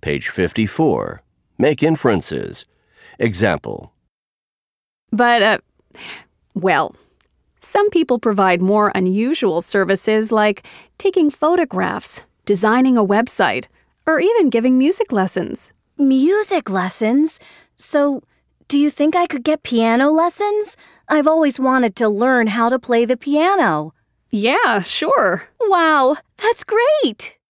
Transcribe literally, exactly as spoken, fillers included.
Page fifty-four. Make inferences. Example. But, uh, well, some people provide more unusual services like taking photographs, designing a website, or even giving music lessons. Music lessons? So, do you think I could get piano lessons? I've always wanted to learn how to play the piano. Yeah, sure. Wow, that's great!